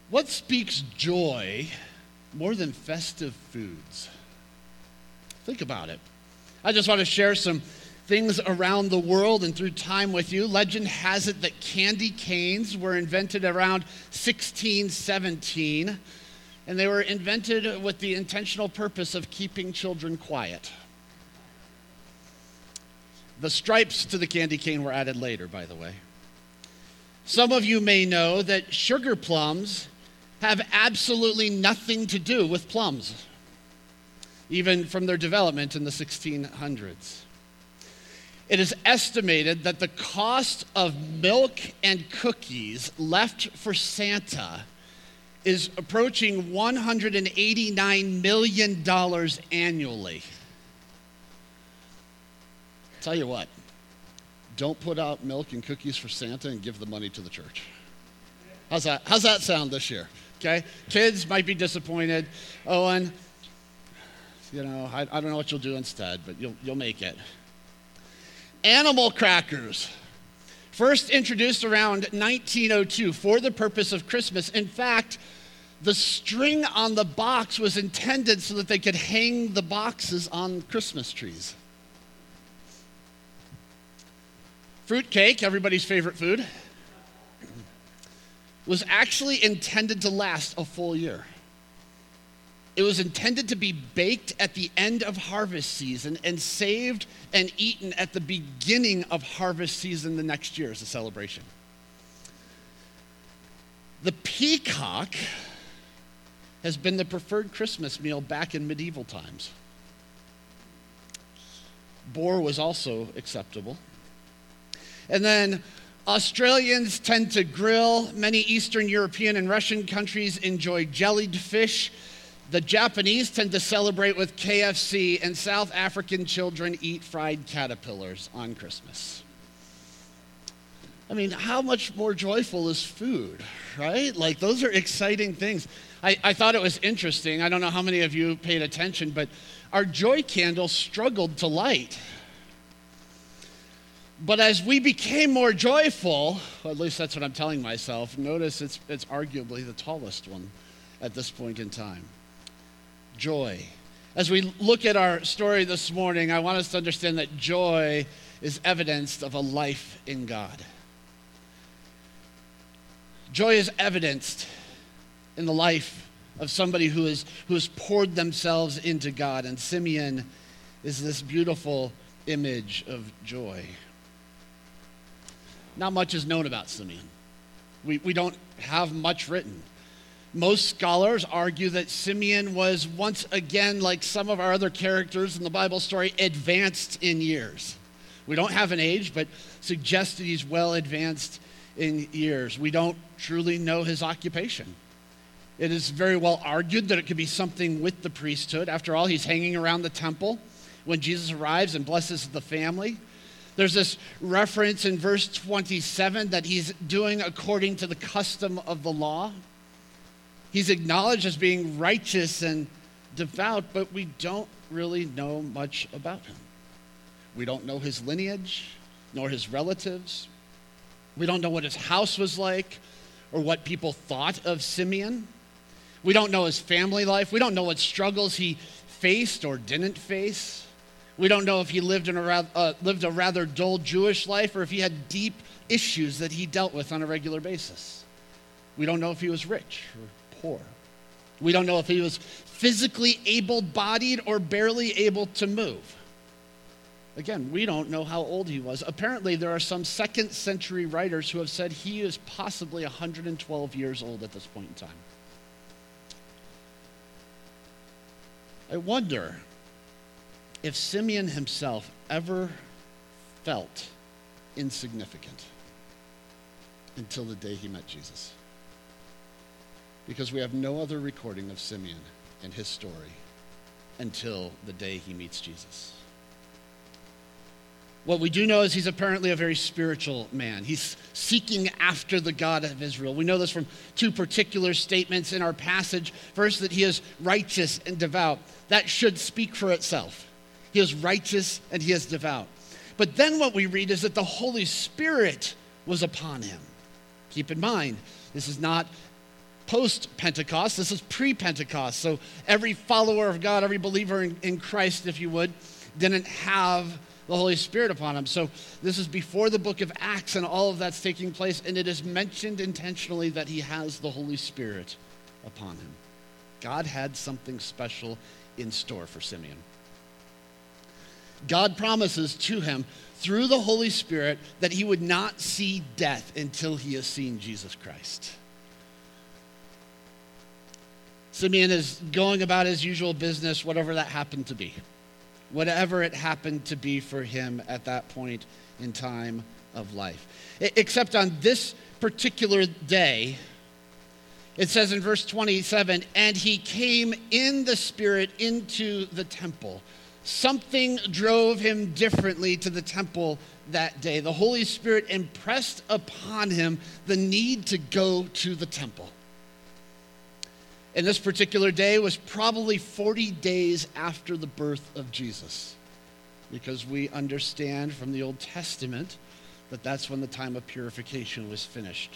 What speaks joy more than festive foods? Think about it. I just want to share some things around the world and through time with you. Legend has it that candy canes were invented around 1617, and they were invented with the intentional purpose of keeping children quiet. The stripes to the candy cane were added later, by the way. Some of you may know that sugar plums have absolutely nothing to do with plums, even from their development in the 1600s. It is estimated that the cost of milk and cookies left for Santa is approaching $189 million annually. Tell you what, don't put out milk and cookies for Santa and give the money to the church. How's that sound this year? Okay, kids might be disappointed. Owen, I don't know what you'll do instead, but you'll make it. Animal crackers, first introduced around 1902 for the purpose of Christmas. In fact, the string on the box was intended so that they could hang the boxes on Christmas trees. Fruitcake, everybody's favorite food, was actually intended to last a full year. It was intended to be baked at the end of harvest season and saved and eaten at the beginning of harvest season the next year as a celebration. The peacock has been the preferred Christmas meal back in medieval times. Boar was also acceptable. And then Australians tend to grill. Many Eastern European and Russian countries enjoy jellied fish. The Japanese tend to celebrate with KFC, and South African children eat fried caterpillars on Christmas. I mean, how much more joyful is food, right? Like, those are exciting things. I thought it was interesting. I don't know how many of you paid attention, but our joy candle struggled to light. But as we became more joyful, well, at least that's what I'm telling myself, notice it's arguably the tallest one at this point in time. Joy. As we look at our story this morning, I want us to understand that joy is evidence of a life in God. Joy is evidenced in the life of somebody who has poured themselves into God, and Simeon is this beautiful image of joy. Not much is known about Simeon. We don't have much written. Most scholars argue that Simeon was once again, like some of our other characters in the Bible story, advanced in years. We don't have an age, but suggest that he's well advanced in years. We don't truly know his occupation. It is very well argued that it could be something with the priesthood. After all, he's hanging around the temple when Jesus arrives and blesses the family. There's this reference in verse 27 that he's doing according to the custom of the law. He's acknowledged as being righteous and devout, but we don't really know much about him. We don't know his lineage, nor his relatives. We don't know what his house was like or what people thought of Simeon. We don't know his family life. We don't know what struggles he faced or didn't face. We don't know if he lived a rather dull Jewish life or if he had deep issues that he dealt with on a regular basis. We don't know if he was rich or poor. We don't know if he was physically able-bodied or barely able to move. Again, we don't know how old he was. Apparently, there are some second century writers who have said he is possibly 112 years old at this point in time. I wonder if Simeon himself ever felt insignificant until the day he met Jesus. Because we have no other recording of Simeon in his story until the day he meets Jesus. What we do know is he's apparently a very spiritual man. He's seeking after the God of Israel. We know this from two particular statements in our passage. First, that he is righteous and devout. That should speak for itself. He is righteous and he is devout. But then what we read is that the Holy Spirit was upon him. Keep in mind, this is not post-Pentecost. This is pre-Pentecost. So every follower of God, every believer in Christ, if you would, didn't have the Holy Spirit upon him. So this is before the book of Acts and all of that's taking place, and it is mentioned intentionally that he has the Holy Spirit upon him. God had something special in store for Simeon. God promises to him through the Holy Spirit that he would not see death until he has seen Jesus Christ. Simeon is going about his usual business, whatever that happened to be. Whatever it happened to be for him at that point in time of life. Except on this particular day, it says in verse 27, and he came in the Spirit into the temple. Something drove him differently to the temple that day. The Holy Spirit impressed upon him the need to go to the temple. And this particular day was probably 40 days after the birth of Jesus, because we understand from the Old Testament that that's when the time of purification was finished.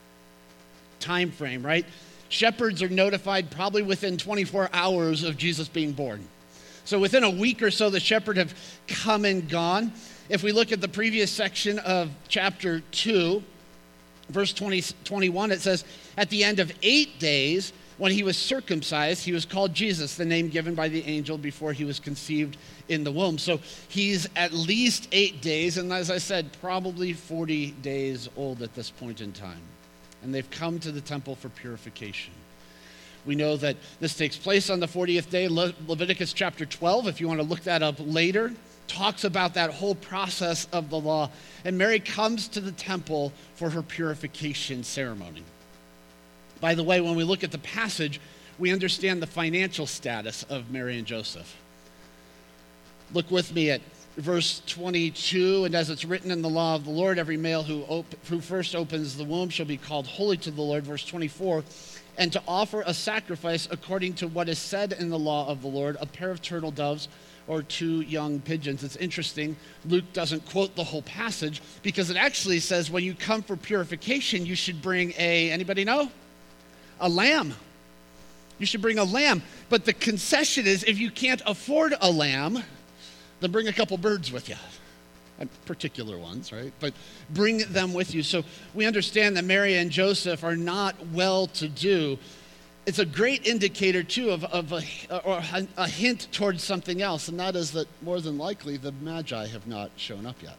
Time frame, right? Shepherds are notified probably within 24 hours of Jesus being born. So within a week or so, the shepherds have come and gone. If we look at the previous section of chapter 2, verse 21, it says, at the end of 8 days, when he was circumcised, he was called Jesus, the name given by the angel before he was conceived in the womb. So he's at least 8 days, and as I said, probably 40 days old at this point in time. And they've come to the temple for purification. We know that this takes place on the 40th day. Leviticus chapter 12, if you want to look that up later, talks about that whole process of the law. And Mary comes to the temple for her purification ceremony. By the way, when we look at the passage, we understand the financial status of Mary and Joseph. Look with me at verse 22, and as it's written in the law of the Lord, every male who first opens the womb shall be called holy to the Lord. Verse 24, and to offer a sacrifice according to what is said in the law of the Lord, a pair of turtle doves or 2 young pigeons. It's interesting, Luke doesn't quote the whole passage because it actually says when you come for purification, you should bring anybody know? A lamb. You should bring a lamb. But the concession is if you can't afford a lamb, then bring a couple birds with you. Particular ones, right? But bring them with you. So we understand that Mary and Joseph are not well-to-do. It's a great indicator, too, of a hint towards something else, and that is that more than likely the Magi have not shown up yet.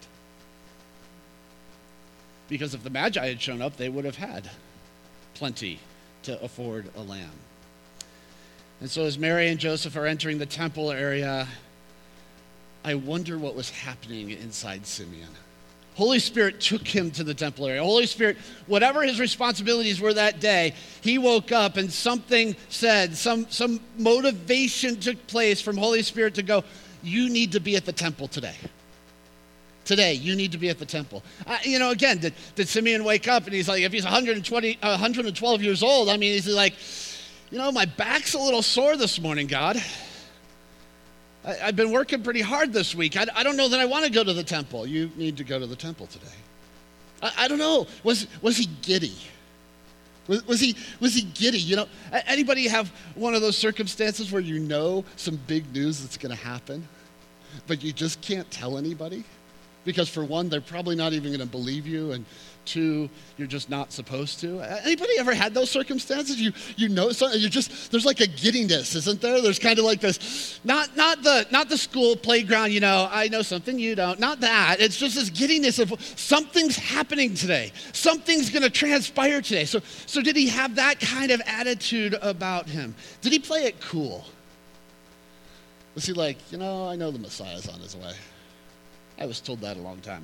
Because if the Magi had shown up, they would have had plenty to afford a lamb. And so as Mary and Joseph are entering the temple area, I wonder what was happening inside Simeon. Holy Spirit took him to the temple area. Holy Spirit, whatever his responsibilities were that day, he woke up and something said, some motivation took place from Holy Spirit to go, you need to be at the temple today. Today, you need to be at the temple. Again, did Simeon wake up and he's like, if he's 112 years old, I mean, he's like, my back's a little sore this morning, God. I've been working pretty hard this week. I don't know that I want to go to the temple. You need to go to the temple today. I don't know. Was he giddy? Was he giddy? Anybody have one of those circumstances where some big news that's going to happen, but you just can't tell anybody? Because for one, they're probably not even going to believe you, and 2, you're just not supposed to. Anybody ever had those circumstances? There's like a giddiness, isn't there? There's kind of like this, not the school playground, I know something you don't. Not that. It's just this giddiness of something's happening today. Something's going to transpire today. So did he have that kind of attitude about him? Did he play it cool? Was he like, I know the Messiah's on his way. I was told that a long time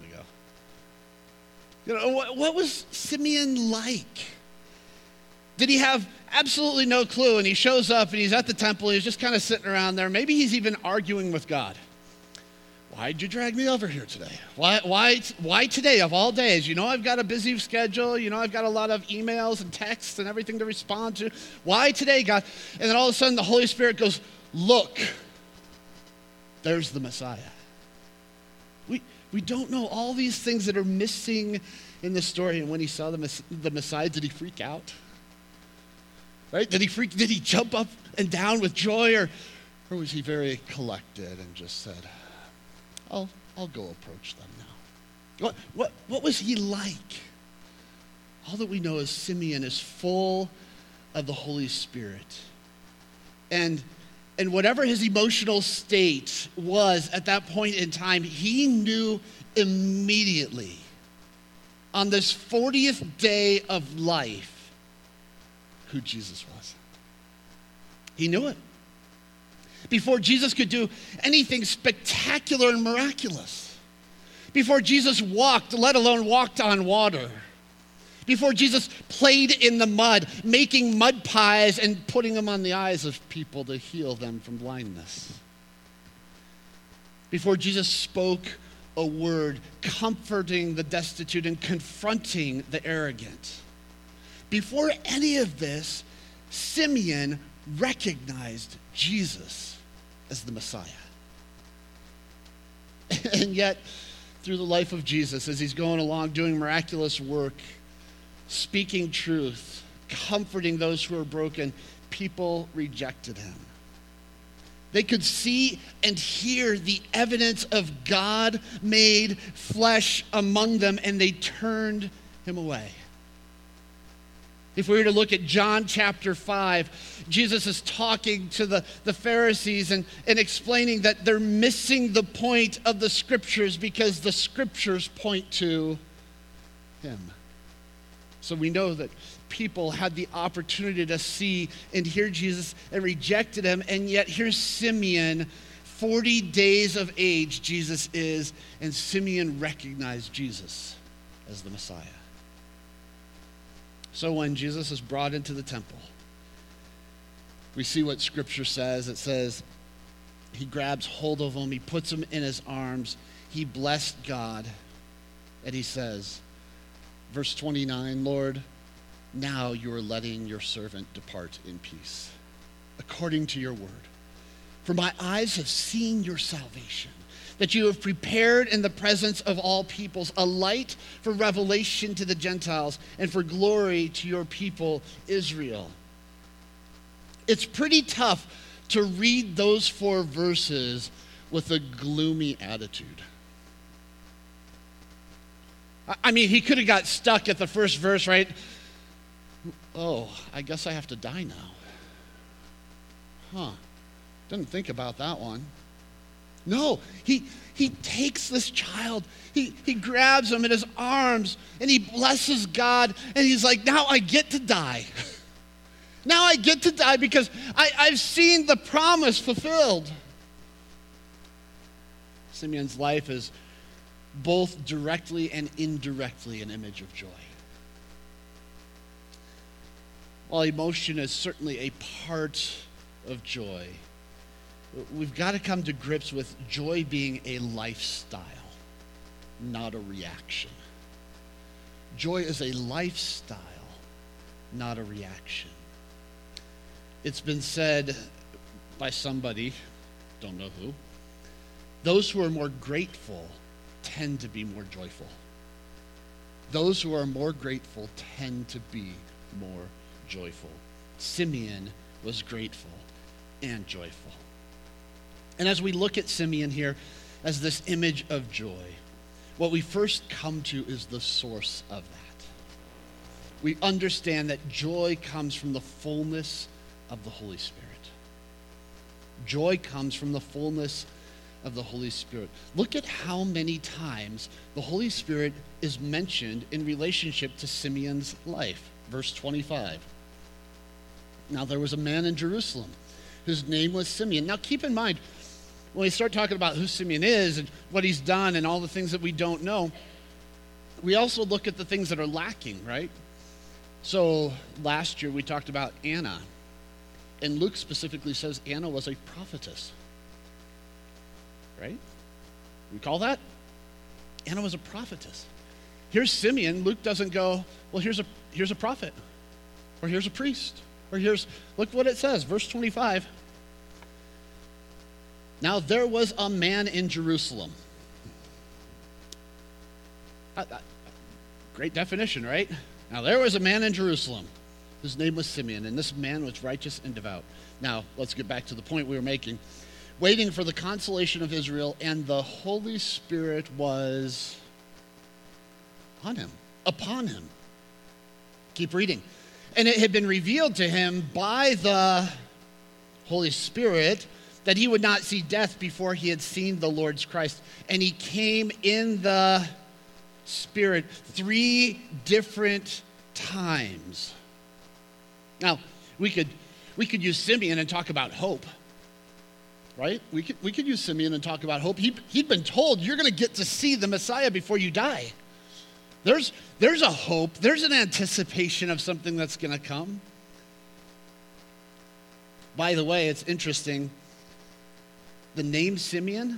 ago. What was Simeon like? Did he have absolutely no clue and he shows up and he's at the temple and he's just kind of sitting around there? Maybe he's even arguing with God. Why'd you drag me over here today? Why today of all days? I've got a busy schedule. I've got a lot of emails and texts and everything to respond to. Why today, God? And then all of a sudden the Holy Spirit goes, look, there's the Messiah. We don't know all these things that are missing in the story. And when he saw the Messiah, did he freak out? Right? Did he jump up and down with joy, or was he very collected and just said, I'll go approach them now? What was he like? All that we know is Simeon is full of the Holy Spirit. And whatever his emotional state was at that point in time, he knew immediately on this 40th day of life who Jesus was. He knew it. Before Jesus could do anything spectacular and miraculous. Before Jesus walked, let alone walked on water. Before Jesus played in the mud, making mud pies and putting them on the eyes of people to heal them from blindness. Before Jesus spoke a word, comforting the destitute and confronting the arrogant. Before any of this, Simeon recognized Jesus as the Messiah. And yet, through the life of Jesus, as he's going along doing miraculous work, speaking truth, comforting those who are broken, people rejected him. They could see and hear the evidence of God made flesh among them, and they turned him away. If we were to look at John chapter 5, Jesus is talking to the Pharisees and explaining that they're missing the point of the scriptures because the scriptures point to him. So we know that people had the opportunity to see and hear Jesus and rejected him, and yet here's Simeon, 40 days of age Jesus is, and Simeon recognized Jesus as the Messiah. So when Jesus is brought into the temple, we see what Scripture says. It says he grabs hold of him, he puts him in his arms, he blessed God, and he says, verse 29, Lord, now you are letting your servant depart in peace, according to your word. For my eyes have seen your salvation, that you have prepared in the presence of all peoples a light for revelation to the Gentiles and for glory to your people Israel. It's pretty tough to read those 4 verses with a gloomy attitude. I mean, he could have got stuck at the first verse, right? Oh, I guess I have to die now. Didn't think about that one. No, he takes this child, he grabs him in his arms, and he blesses God, and he's like, now I get to die. Now I get to die because I've seen the promise fulfilled. Simeon's life is both directly and indirectly an image of joy. While emotion is certainly a part of joy, we've got to come to grips with joy being a lifestyle, not a reaction. Joy is a lifestyle, not a reaction. It's been said by somebody, don't know who, those who are more grateful tend to be more joyful. Those who are more grateful tend to be more joyful. Simeon was grateful and joyful. And as we look at Simeon here as this image of joy, what we first come to is the source of that. We understand that joy comes from the fullness of the Holy Spirit. Joy comes from the fullness of the Holy Spirit. Look at how many times the Holy Spirit is mentioned in relationship to Simeon's life. Verse 25. Now there was a man in Jerusalem whose name was Simeon. Now keep in mind, when we start talking about who Simeon is and what he's done and all the things that we don't know, we also look at the things that are lacking, right? So last year we talked about Anna, and Luke specifically says Anna was a prophetess, right? Recall that? Anna was a prophetess. Here's Simeon. Luke doesn't go, well, here's a prophet, or here's a priest, or look what it says, verse 25. Now there was a man in Jerusalem. Great definition, right? Now there was a man in Jerusalem His name was Simeon, and this man was righteous and devout. Now, let's get back to the point we were making. Waiting for the consolation of Israel, and the Holy Spirit was on him, upon him. Keep reading. And it had been revealed to him by the Holy Spirit that he would not see death before he had seen the Lord's Christ. And he came in the Spirit 3 different times. Now, we could use Simeon and talk about hope, right? We could use Simeon and talk about hope. He'd been told, you're going to get to see the Messiah before you die. There's a hope. There's an anticipation of something that's going to come. By the way, it's interesting. The name Simeon,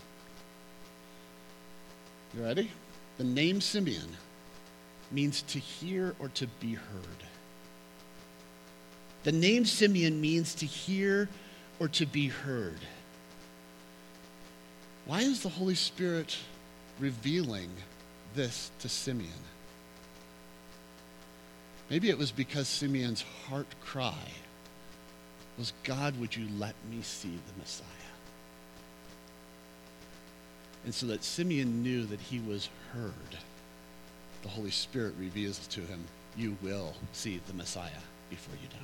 you ready? The name Simeon means to hear or to be heard. The name Simeon means to hear or to be heard. Why is the Holy Spirit revealing this to Simeon? Maybe it was because Simeon's heart cry was, God, would you let me see the Messiah? And so that Simeon knew that he was heard, the Holy Spirit reveals to him, you will see the Messiah before you die.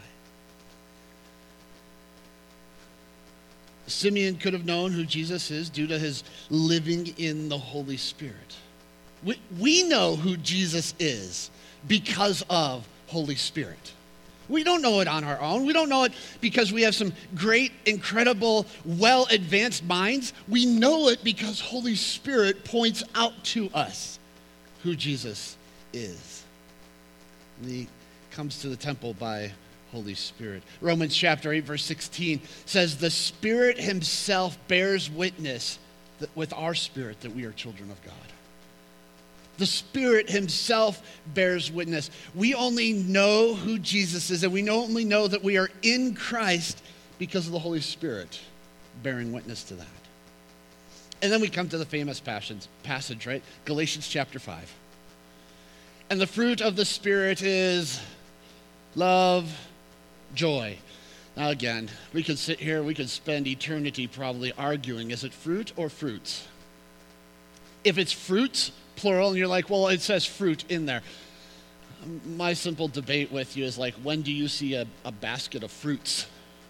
Simeon could have known who Jesus is due to his living in the Holy Spirit. We know who Jesus is because of Holy Spirit. We don't know it on our own. We don't know it because we have some great, incredible, well-advanced minds. We know it because Holy Spirit points out to us who Jesus is. And he comes to the temple by Holy Spirit. Romans chapter 8, verse 16 says, the Spirit himself bears witness with our spirit that we are children of God. The Spirit himself bears witness. We only know who Jesus is, and we only know that we are in Christ because of the Holy Spirit bearing witness to that. And then we come to the famous passage, right? Galatians chapter 5. And the fruit of the Spirit is love, joy. Now again, we could sit here, we could spend eternity probably arguing, is it fruit or fruits? If it's fruits, plural, and you're like, well, it says fruit in there. My simple debate with you is like, when do you see a basket of fruits?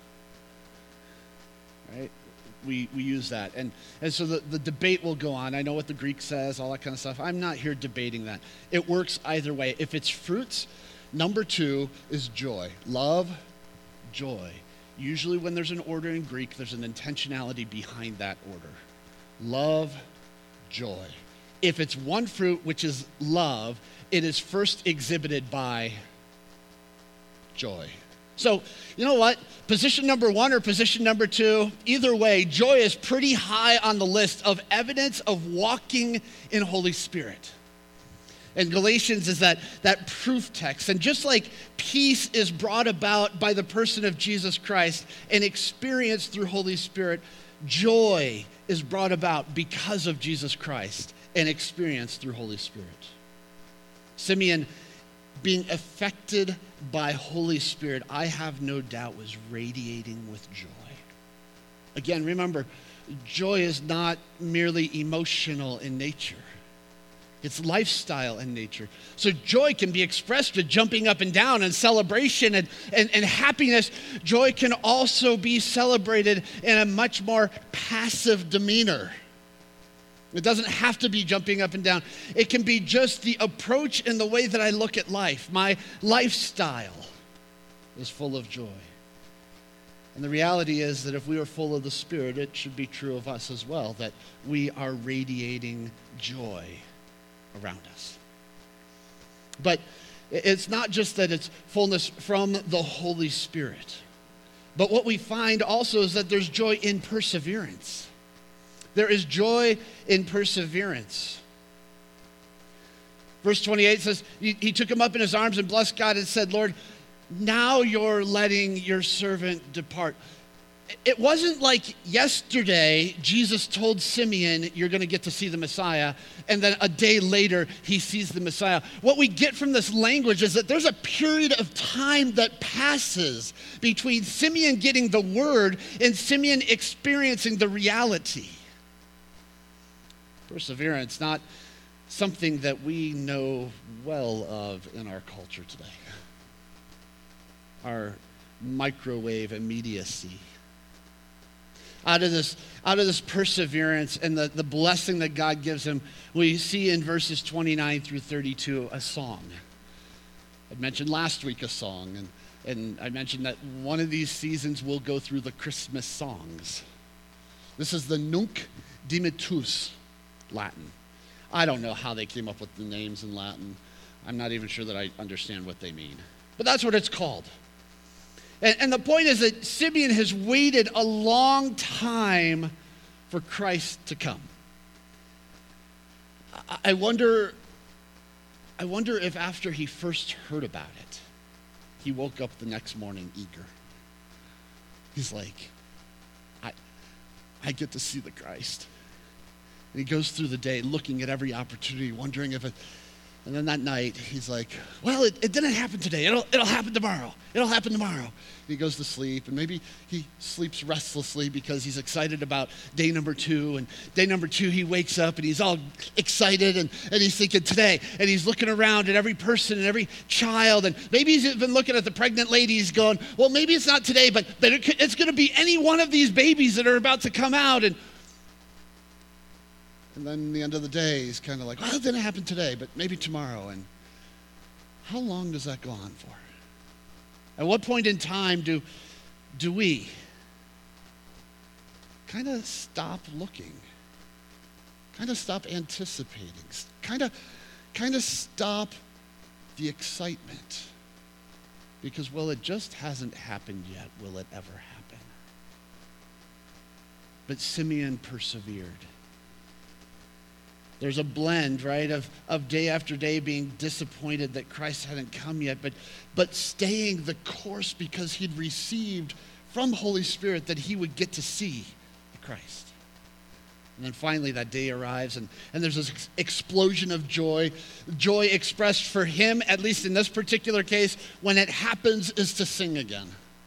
Right? We use that. And so the debate will go on. I know what the Greek says, all that kind of stuff. I'm not here debating that. It works either way. If it's fruits, number 2 is joy. Love, joy. Usually when there's an order in Greek, there's an intentionality behind that order. Love, joy. If it's one fruit, which is love, it is first exhibited by joy. So, you know what? Position number 1 or position number 2, either way, joy is pretty high on the list of evidence of walking in Holy Spirit. And Galatians is that proof text. And just like peace is brought about by the person of Jesus Christ and experienced through Holy Spirit, joy is brought about because of Jesus Christ and experienced through Holy Spirit. Simeon, being affected by Holy Spirit, I have no doubt was radiating with joy. Again, remember, joy is not merely emotional in nature. It's lifestyle in nature. So joy can be expressed with jumping up and down and celebration and happiness. Joy can also be celebrated in a much more passive demeanor. It doesn't have to be jumping up and down. It can be just the approach and the way that I look at life. My lifestyle is full of joy. And the reality is that if we are full of the Spirit, it should be true of us as well, that we are radiating joy around us. But it's not just that it's fullness from the Holy Spirit. But what we find also is that there's joy in perseverance. There is joy in perseverance. Verse 28 says, he took him up in his arms and blessed God and said, Lord, now you're letting your servant depart. it wasn't like yesterday Jesus told Simeon, you're going to get to see the Messiah, and then a day later he sees the Messiah. What we get from this language is that there's a period of time that passes between Simeon getting the word and Simeon experiencing the reality. Perseverance, not something that we know well of in our culture today. Our microwave immediacy. Out of this perseverance and the blessing that God gives him, we see in verses 29 through 32 a song. I mentioned last week a song, and I mentioned that one of these seasons we'll go through the Christmas songs. This is the Nunc Dimittis, Latin. I don't know how they came up with the names in Latin. I'm not even sure that I understand what they mean. But that's what it's called. And the point is that Simeon has waited a long time for Christ to come. I wonder if after he first heard about it, he woke up the next morning eager. He's like, I get to see the Christ. And he goes through the day looking at every opportunity, wondering if it... And then that night, he's like, well, it didn't happen today. It'll happen tomorrow. It'll happen tomorrow. And he goes to sleep, and maybe he sleeps restlessly because he's excited about day number 2. And day number 2, he wakes up, and he's all excited, and he's thinking today. And he's looking around at every person and every child, and maybe he's even looking at the pregnant ladies going, well, maybe it's not today, but it's going to be any one of these babies that are about to come out. And then the end of the day, he's kind of like, well, it didn't happen today, but maybe tomorrow. And how long does that go on for? At what point in time do we kind of stop looking, kind of stop anticipating, kind of stop the excitement? Because, well, it just hasn't happened yet. Will it ever happen? But Simeon persevered. There's a blend, right, of day after day being disappointed that Christ hadn't come yet, but staying the course because he'd received from Holy Spirit that he would get to see the Christ. And then finally that day arrives, and there's this explosion of joy. Joy expressed for him, at least in this particular case, when it happens, is to sing again.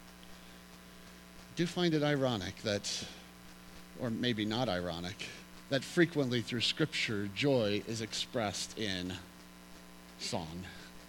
I do find it ironic that, or maybe not ironic, that frequently through Scripture, joy is expressed in song.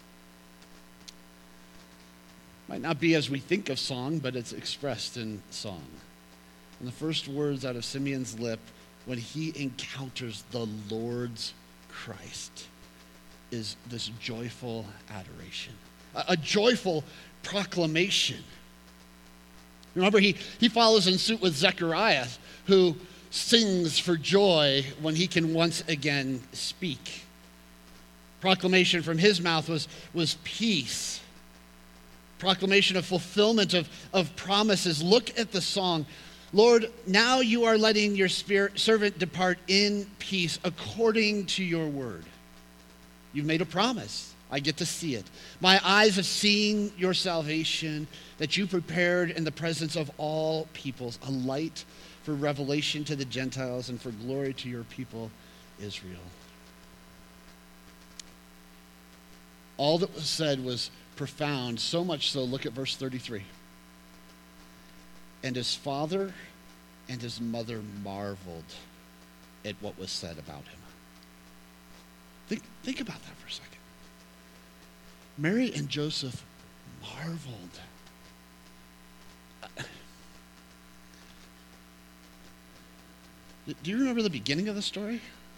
Might not be as we think of song, but it's expressed in song. And the first words out of Simeon's lip when he encounters the Lord's Christ is this joyful adoration, a joyful proclamation. Remember, he follows in suit with Zechariah, who sings for joy when he can once again speak. Proclamation from his mouth was peace. Proclamation of fulfillment of promises. Look at the song. Lord, now you are letting your servant depart in peace according to your word. You've made a promise. I get to see it. My eyes have seen your salvation that you prepared in the presence of all peoples, a light for revelation to the Gentiles and for glory to your people, Israel. All that was said was profound, so much so, look at verse 33. And his father and his mother marveled at what was said about him. Think about that for a second. Mary and Joseph marveled. Do you remember the beginning of the story?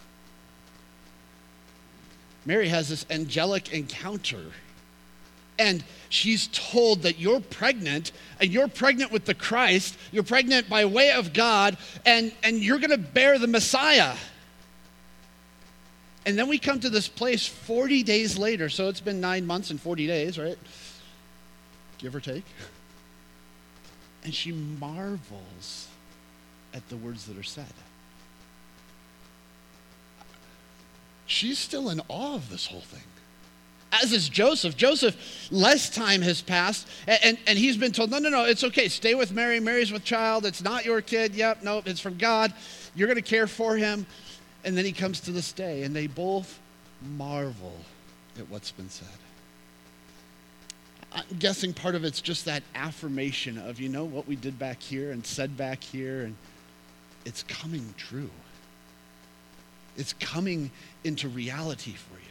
Mary has this angelic encounter, and she's told that you're pregnant, and you're pregnant with the Christ, you're pregnant by way of God, and you're going to bear the Messiah. And then we come to this place 40 days later, so it's been 9 months and 40 days, right? Give or take. And she marvels at the words that are said. She's still in awe of this whole thing. As is Joseph. Joseph, less time has passed, and he's been told, no, it's okay. Stay with Mary. Mary's with child. It's not your kid. Yep, no, it's from God. You're going to care for him. And then he comes to this day, and they both marvel at what's been said. I'm guessing part of it's just that affirmation of, what we did back here and said back here, and it's coming true. It's coming into reality for you.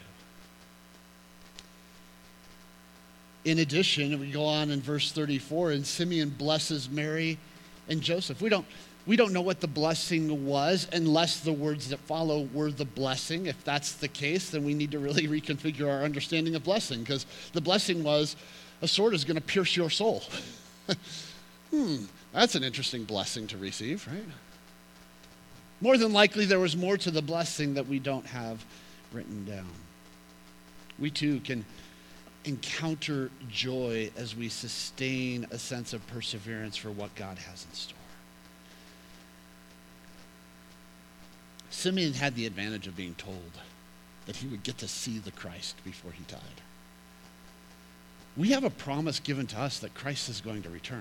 In addition, we go on in verse 34, and Simeon blesses Mary and Joseph. We don't know what the blessing was unless the words that follow were the blessing. If that's the case, then we need to really reconfigure our understanding of blessing, because the blessing was a sword is going to pierce your soul. That's an interesting blessing to receive, right? More than likely, there was more to the blessing that we don't have written down. We too can encounter joy as we sustain a sense of perseverance for what God has in store. Simeon had the advantage of being told that he would get to see the Christ before he died. We have a promise given to us that Christ is going to return.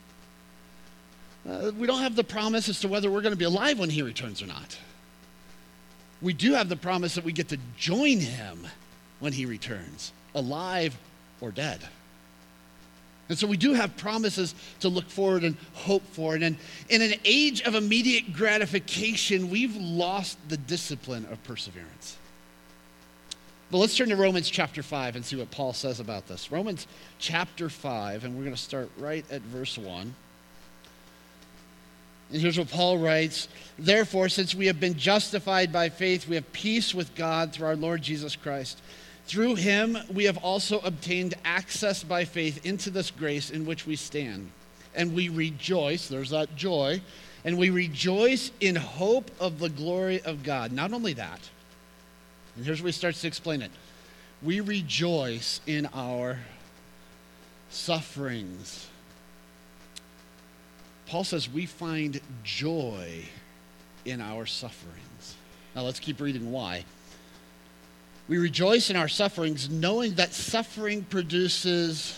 We don't have the promise as to whether we're going to be alive when he returns or not. We do have the promise that we get to join him when he returns, alive or dead. And so we do have promises to look forward and hope for. And in an age of immediate gratification, we've lost the discipline of perseverance. But let's turn to Romans chapter 5 and see what Paul says about this. Romans chapter 5, and we're going to start right at verse 1. And here's what Paul writes: "Therefore, since we have been justified by faith, we have peace with God through our Lord Jesus Christ. Through him, we have also obtained access by faith into this grace in which we stand. And we rejoice," there's that joy, "and we rejoice in hope of the glory of God." Not only that, and here's where he starts to explain it. We rejoice in our sufferings. Paul says we find joy in our sufferings. Now let's keep reading why. We rejoice in our sufferings, knowing that suffering produces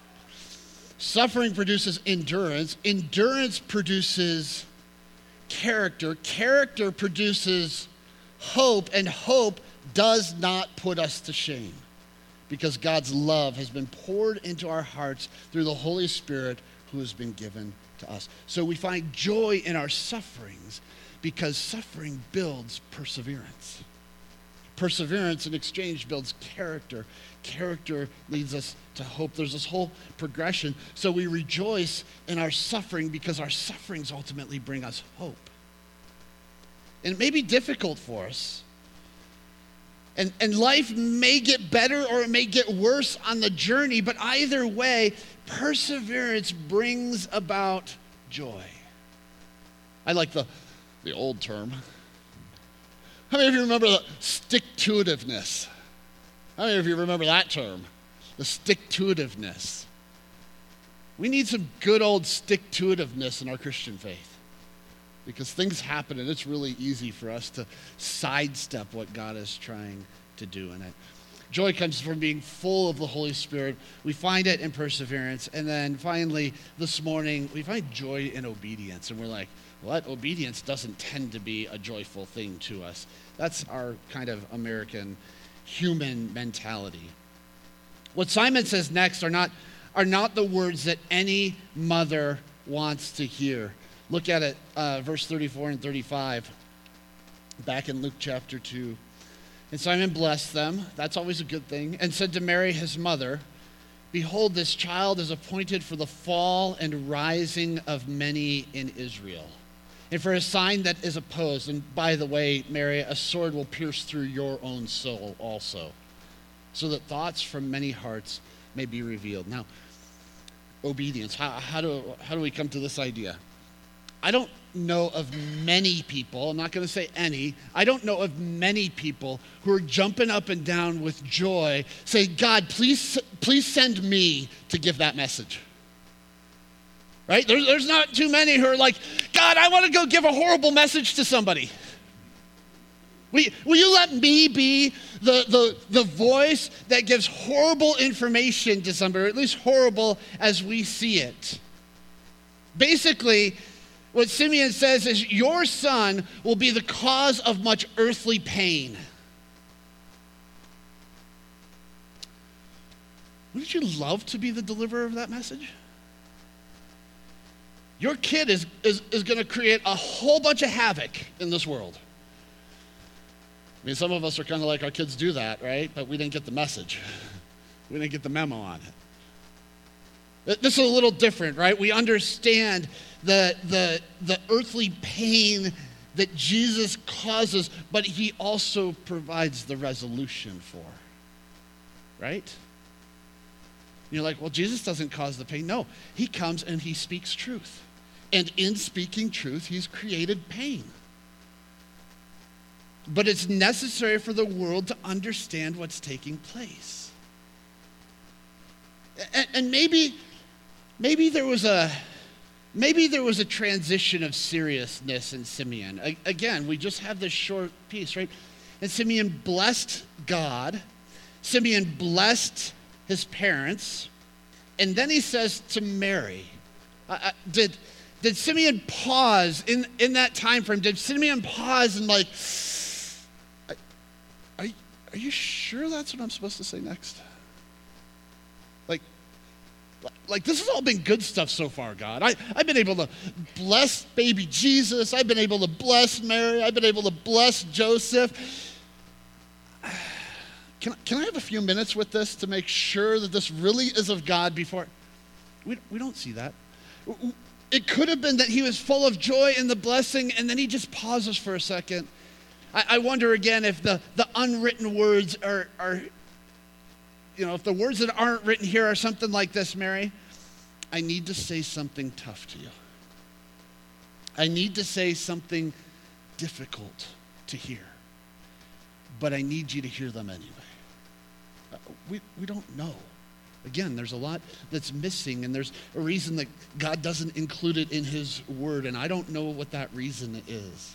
endurance. Endurance produces character. Character produces hope, and hope does not put us to shame, because God's love has been poured into our hearts through the Holy Spirit who has been given to us. So we find joy in our sufferings because suffering builds perseverance. Perseverance in exchange builds character. Character leads us to hope. There's this whole progression. So we rejoice in our suffering because our sufferings ultimately bring us hope. And it may be difficult for us. And life may get better or it may get worse on the journey, but either way, perseverance brings about joy. I like the old term. How many of you remember the stick-to-itiveness? How many of you remember that term? The stick-to-itiveness. We need some good old stick-to-itiveness in our Christian faith, because things happen and it's really easy for us to sidestep what God is trying to do in it. Joy comes from being full of the Holy Spirit. We find it in perseverance. And then finally, this morning, we find joy in obedience. And we're like, what? Obedience doesn't tend to be a joyful thing to us. That's our kind of American human mentality. What Simon says next are not the words that any mother wants to hear. Look at it, verse 34 and 35, back in Luke chapter 2. "And Simon blessed them," that's always a good thing, "and said to Mary his mother, Behold, this child is appointed for the fall and rising of many in Israel, and for a sign that is opposed. And by the way, Mary, a sword will pierce through your own soul also, so that thoughts from many hearts may be revealed." Now, obedience. How do we come to this idea? I don't know of many people, I'm not going to say any, I don't know of many people who are jumping up and down with joy saying, "God, please send me to give that message." Right? There's not too many who are like, "God, I want to go give a horrible message to somebody." Will you let me be the voice that gives horrible information to somebody, or at least horrible as we see it? Basically, what Simeon says is, your son will be the cause of much earthly pain. Wouldn't you love to be the deliverer of that message? Your kid is going to create a whole bunch of havoc in this world. I mean, some of us are kind of like, our kids do that, right? But we didn't get the message. We didn't get the memo on it. This is a little different, right? We understand the earthly pain that Jesus causes, but he also provides the resolution for, right? You're like, well, Jesus doesn't cause the pain. No, he comes and he speaks truth. And in speaking truth, he's created pain. But it's necessary for the world to understand what's taking place. And maybe there was a transition of seriousness in Simeon. Again, we just have this short piece, right? And Simeon blessed God. Simeon blessed his parents. And then he says to Mary, did Simeon pause in that time frame? Did Simeon pause and like, are you sure that's what I'm supposed to say next? Like this has all been good stuff so far, God. I've been able to bless baby Jesus. I've been able to bless Mary. I've been able to bless Joseph. Can I have a few minutes with this to make sure that this really is of God before? We don't see that. It could have been that he was full of joy in the blessing, and then he just pauses for a second. I wonder again if the unwritten words are, if the words that aren't written here are something like this, Mary. I need to say something tough to you. I need to say something difficult to hear. But I need you to hear them anyway. We don't know. Again, there's a lot that's missing, and there's a reason that God doesn't include it in his word, and I don't know what that reason is.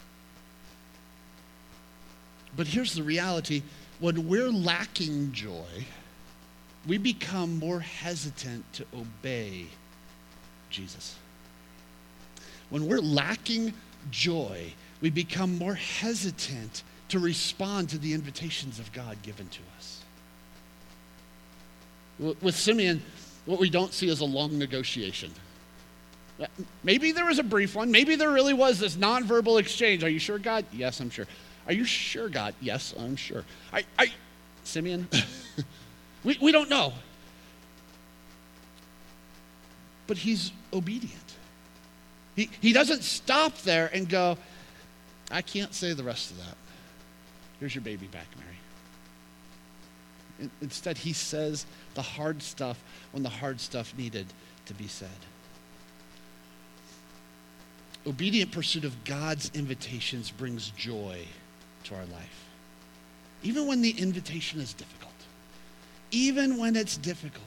But here's the reality. When we're lacking joy, we become more hesitant to obey Jesus. When we're lacking joy, we become more hesitant to respond to the invitations of God given to us. With Simeon, what we don't see is a long negotiation. Maybe there was a brief one. Maybe there really was this nonverbal exchange. Are you sure, God? Yes, I'm sure. Are you sure, God? Yes, I'm sure. Simeon? we don't know. But he's obedient. He doesn't stop there and go, I can't say the rest of that. Here's your baby back, Mary. Instead, he says the hard stuff when the hard stuff needed to be said. Obedient pursuit of God's invitations brings joy to our life. Even when the invitation is difficult. Even when it's difficult.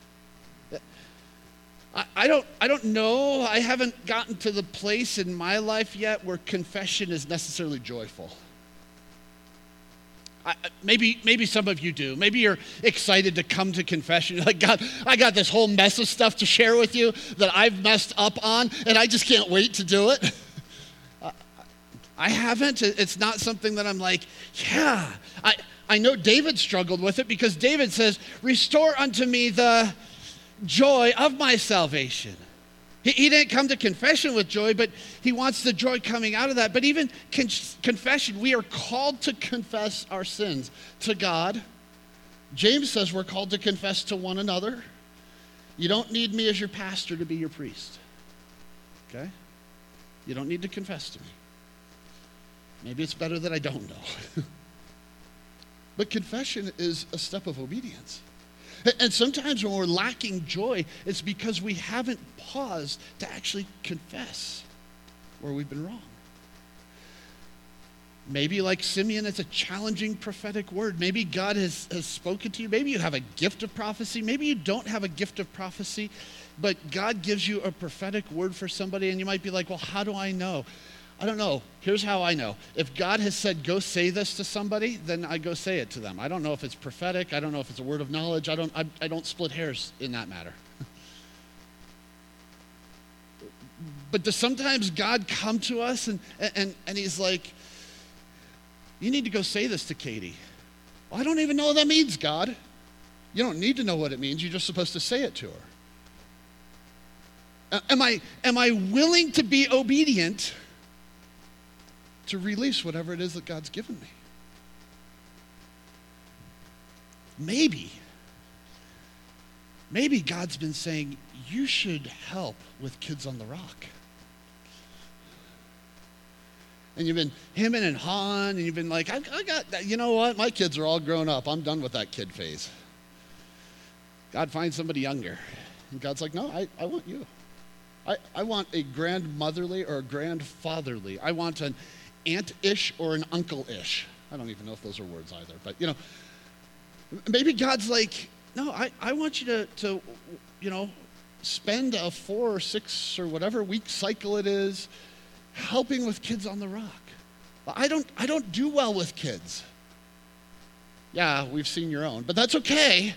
I don't know. I haven't gotten to the place in my life yet where confession is necessarily joyful. Maybe some of you do. Maybe you're excited to come to confession. You're like, God, I got this whole mess of stuff to share with you that I've messed up on, and I just can't wait to do it. I haven't. It's not something that I'm like, yeah. I know David struggled with it because David says, restore unto me the joy of my salvation. He didn't come to confession with joy, but he wants the joy coming out of that. But even confession, we are called to confess our sins to God. James says we're called to confess to one another. You don't need me as your pastor to be your priest. Okay? You don't need to confess to me. Maybe it's better that I don't know. But confession is a step of obedience. And sometimes when we're lacking joy, it's because we haven't paused to actually confess where we've been wrong. Maybe like Simeon, it's a challenging prophetic word. Maybe God has spoken to you. Maybe you have a gift of prophecy. Maybe you don't have a gift of prophecy, but God gives you a prophetic word for somebody, and you might be like, well, how do I know? I don't know. Here's how I know. If God has said, go say this to somebody, then I go say it to them. I don't know if it's prophetic. I don't know if it's a word of knowledge. I don't split hairs in that matter. But does sometimes God come to us and he's like, you need to go say this to Katie. Well, I don't even know what that means, God. You don't need to know what it means. You're just supposed to say it to her. Am I willing to be obedient to release whatever it is that God's given me? Maybe God's been saying, you should help with Kids on the Rock. And you've been hemming and hawing, and you've been like, I got that. You know what? My kids are all grown up. I'm done with that kid phase. God finds somebody younger. And God's like, no, I want you. I want a grandmotherly or a grandfatherly. I want an aunt-ish or an uncle-ish. I don't even know if those are words either. But, maybe God's like, no, I want you to spend a 4 or 6 or whatever week cycle it is helping with Kids on the Rock. I don't do well with kids. Yeah, we've seen your own, but that's okay.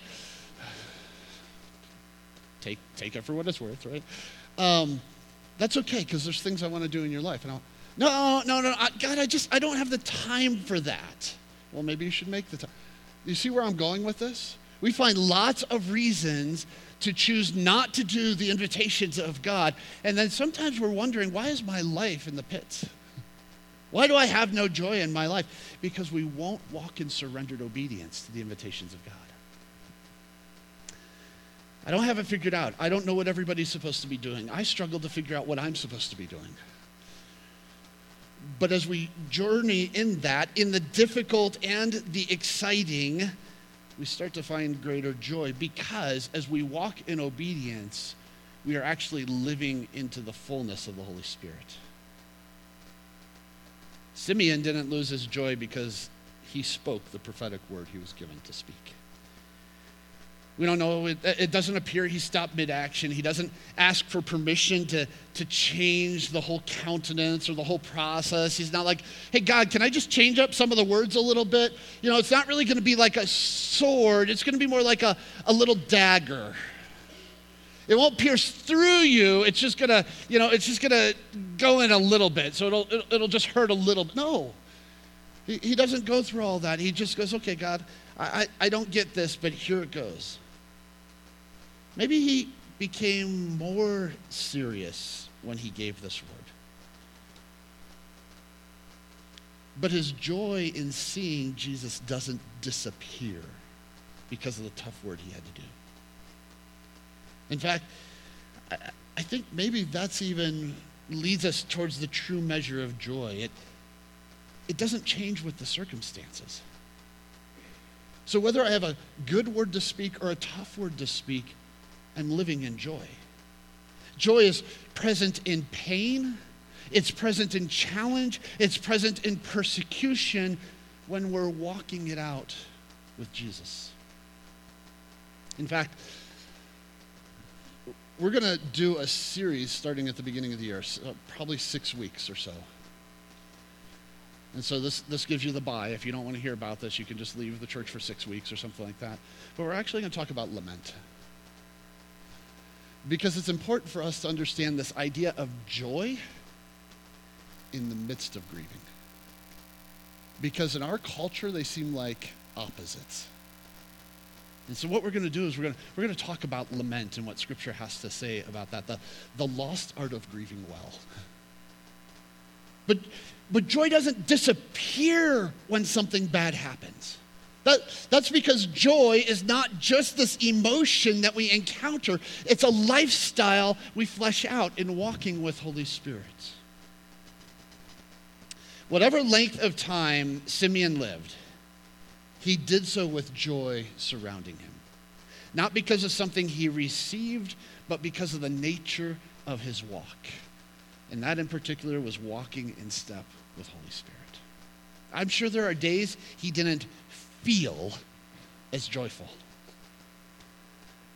Take it for what it's worth, right? That's okay, because there's things I want to do in your life. And no, God, I don't have the time for that. Well, maybe you should make the time. You see where I'm going with this? We find lots of reasons to choose not to do the invitations of God. And then sometimes we're wondering, why is my life in the pits? Why do I have no joy in my life? Because we won't walk in surrendered obedience to the invitations of God. I don't have it figured out. I don't know what everybody's supposed to be doing. I struggle to figure out what I'm supposed to be doing. But as we journey in that, in the difficult and the exciting, we start to find greater joy, because as we walk in obedience, we are actually living into the fullness of the Holy Spirit. Simeon didn't lose his joy because he spoke the prophetic word he was given to speak. We don't know, it doesn't appear he stopped mid-action. He doesn't ask for permission to change the whole countenance or the whole process. He's not like, hey, God, can I just change up some of the words a little bit? It's not really going to be like a sword. It's going to be more like a little dagger. It won't pierce through you. It's just going to, go in a little bit. So it'll just hurt a little bit. No. He doesn't go through all that. He just goes, okay, God, I don't get this, but here it goes. Maybe he became more serious when he gave this word. But his joy in seeing Jesus doesn't disappear because of the tough word he had to do. In fact, I think maybe that's even leads us towards the true measure of joy. It doesn't change with the circumstances. So whether I have a good word to speak or a tough word to speak, I'm living in joy. Joy is present in pain. It's present in challenge. It's present in persecution when we're walking it out with Jesus. In fact, we're going to do a series starting at the beginning of the year, probably 6 weeks or so. And so this gives you the bye. If you don't want to hear about this, you can just leave the church for 6 weeks or something like that. But we're actually going to talk about lament. Because it's important for us to understand this idea of joy in the midst of grieving. Because in our culture, they seem like opposites. And so what we're going to do is we're going to talk about lament and what Scripture has to say about that, the lost art of grieving well. But joy doesn't disappear when something bad happens. That's because joy is not just this emotion that we encounter. It's a lifestyle we flesh out in walking with Holy Spirit. Whatever length of time Simeon lived, he did so with joy surrounding him. Not because of something he received, but because of the nature of his walk. And that in particular was walking in step with Holy Spirit. I'm sure there are days he didn't feel as joyful.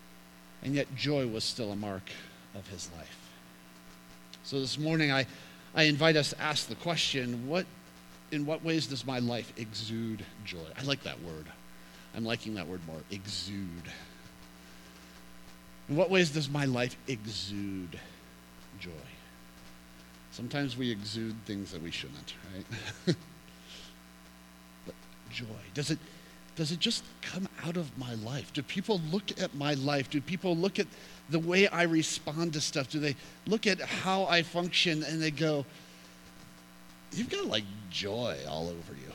And yet joy was still a mark of his life. So this morning I I invite us to ask the question, in what ways does my life exude joy? I like that word. I'm liking that word more, exude. In what ways does my life exude joy? Sometimes we exude things that we shouldn't, right? But joy, does it just come out of my life? Do people look at my life? Do people look at the way I respond to stuff? Do they look at how I function and they go, you've got like joy all over you?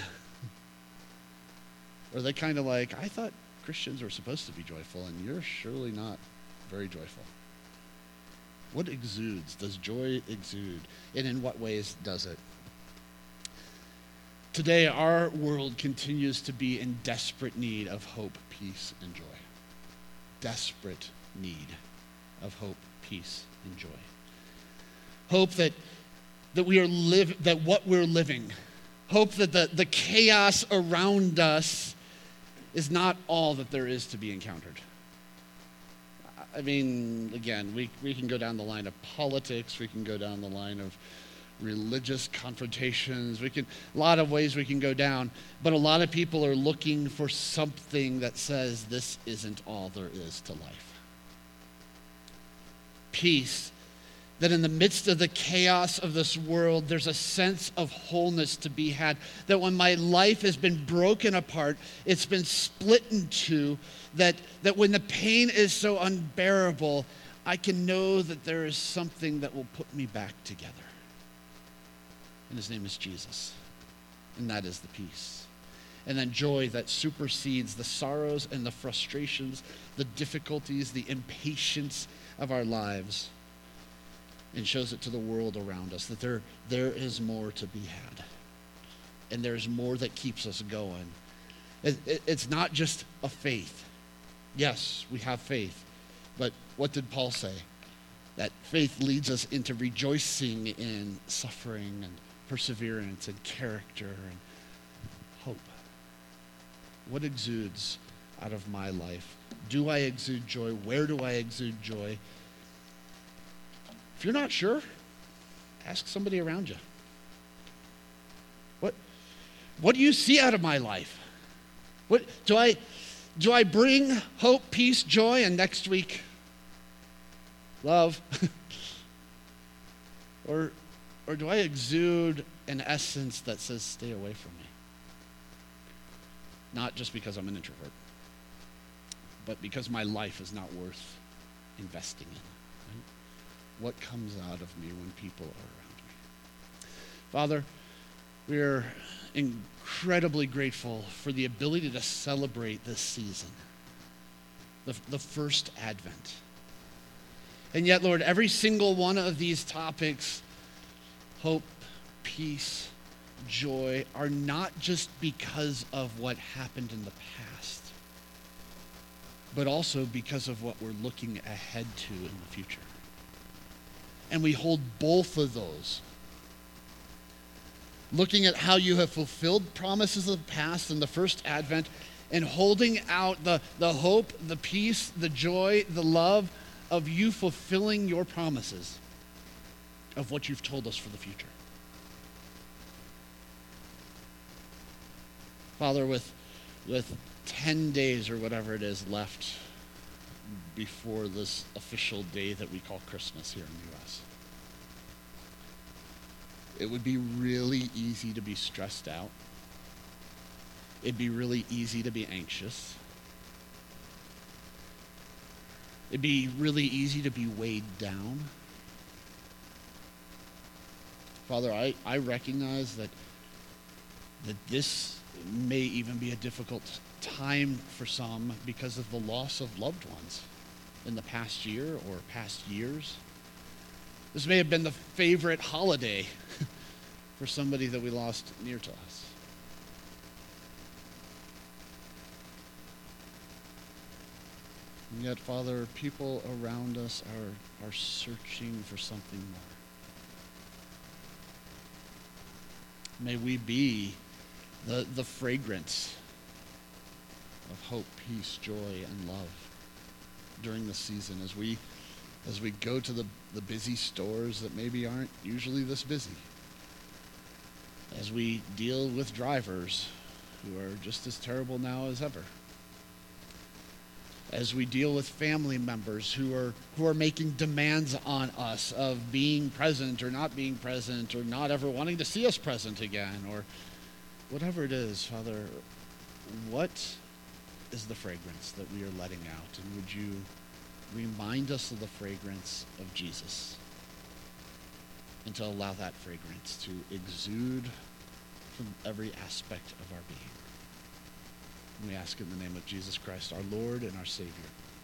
Or are they kind of like, I thought Christians were supposed to be joyful and you're surely not very joyful. What exudes? Does joy exude? And in what ways does it? Today, our world continues to be in desperate need of hope, peace, and joy. Desperate need of hope, peace, and joy. Hope that what we're living, hope that the chaos around us is not all that there is to be encountered. I mean, again, we can go down the line of politics, we can go down the line of religious confrontations, a lot of ways we can go down, but a lot of people are looking for something that says this isn't all there is to life. Peace, that in the midst of the chaos of this world, there's a sense of wholeness to be had. That when my life has been broken apart, it's been split in two, that when the pain is so unbearable, I can know that there is something that will put me back together. And his name is Jesus. And that is the peace. And then joy that supersedes the sorrows and the frustrations, the difficulties, the impatience of our lives, and shows it to the world around us that there is more to be had. And there's more that keeps us going. It's not just a faith. Yes, we have faith. But what did Paul say? That faith leads us into rejoicing in suffering and perseverance and character and hope. What exudes out of my life? Do I exude joy? Where do I exude joy? If you're not sure, ask somebody around you. What do you see out of my life? What do I bring hope, peace, joy, and next week love? Or do I exude an essence that says stay away from me? Not just because I'm an introvert, but because my life is not worth investing in. Right? What comes out of me when people are around me? Father, we are incredibly grateful for the ability to celebrate this season, the first Advent. And yet, Lord, every single one of these topics, hope, peace, joy, are not just because of what happened in the past, but also because of what we're looking ahead to in the future. And we hold both of those. Looking at how you have fulfilled promises of the past in the first Advent, and holding out the hope, the peace, the joy, the love of you fulfilling your promises of what you've told us for the future. Father, with 10 days or whatever it is left before this official day that we call Christmas here in the U.S., it would be really easy to be stressed out. It'd be really easy to be anxious. It'd be really easy to be weighed down. Father, I recognize that this may even be a difficult time for some because of the loss of loved ones in the past year or past years. This may have been the favorite holiday for somebody that we lost near to us. And yet, Father, people around us are searching for something more. May we be the fragrance of hope, peace, joy, and love during this season As we go to the busy stores that maybe aren't usually this busy. As we deal with drivers who are just as terrible now as ever. As we deal with family members who are making demands on us of being present or not being present or not ever wanting to see us present again or whatever it is, Father, what is the fragrance that we are letting out? And would you remind us of the fragrance of Jesus and to allow that fragrance to exude from every aspect of our being. And we ask in the name of Jesus Christ, our Lord and our Savior.